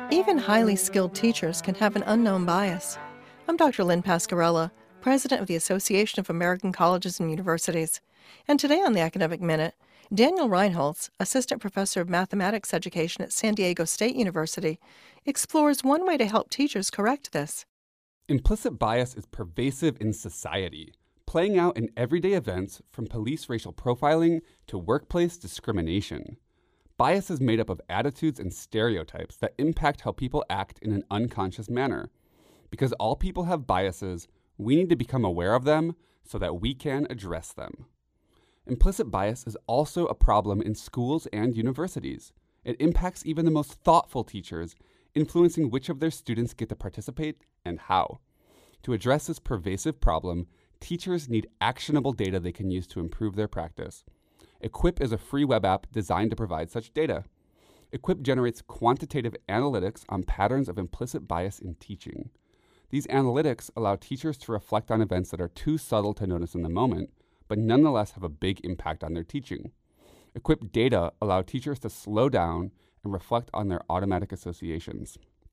Even highly skilled teachers can have an unknown bias. I'm Dr. Lynn Pascarella, President of the Association of American Colleges and Universities. And today on the Academic Minute, Daniel Reinholz, Assistant Professor of Mathematics Education at San Diego State University, explores one way to help teachers correct this. Implicit bias is pervasive in society, playing out in everyday events from police racial profiling to workplace discrimination. Bias is made up of attitudes and stereotypes that impact how people act in an unconscious manner. Because all people have biases, we need to become aware of them so that we can address them. Implicit bias is also a problem in schools and universities. It impacts even the most thoughtful teachers, influencing which of their students get to participate and how. To address this pervasive problem, teachers need actionable data they can use to improve their practice. Equip is a free web app designed to provide such data. Equip generates quantitative analytics on patterns of implicit bias in teaching. These analytics allow teachers to reflect on events that are too subtle to notice in the moment, but nonetheless have a big impact on their teaching. Equip data allow teachers to slow down and reflect on their automatic associations.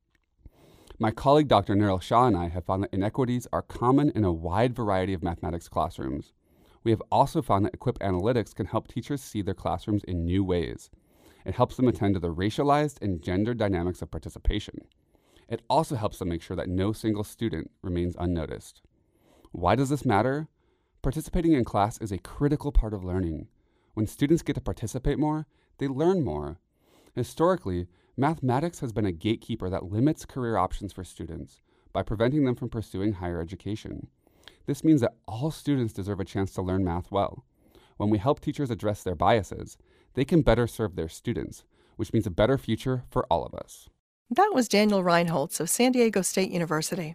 My colleague Dr. Niril Shah and I have found that inequities are common in a wide variety of mathematics classrooms. We have also found that Equip Analytics can help teachers see their classrooms in new ways. It helps them attend to the racialized and gender dynamics of participation. It also helps them make sure that no single student remains unnoticed. Why does this matter? Participating in class is a critical part of learning. When students get to participate more, they learn more. Historically, mathematics has been a gatekeeper that limits career options for students by preventing them from pursuing higher education. This means that all students deserve a chance to learn math well. When we help teachers address their biases, they can better serve their students, which means a better future for all of us. That was Daniel Reinholz of San Diego State University.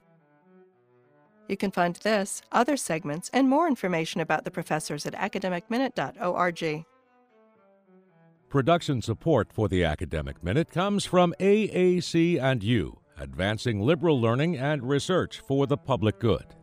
You can find this, other segments, and more information about the professors at academicminute.org. Production support for the Academic Minute comes from AAC and U, advancing liberal learning and research for the public good.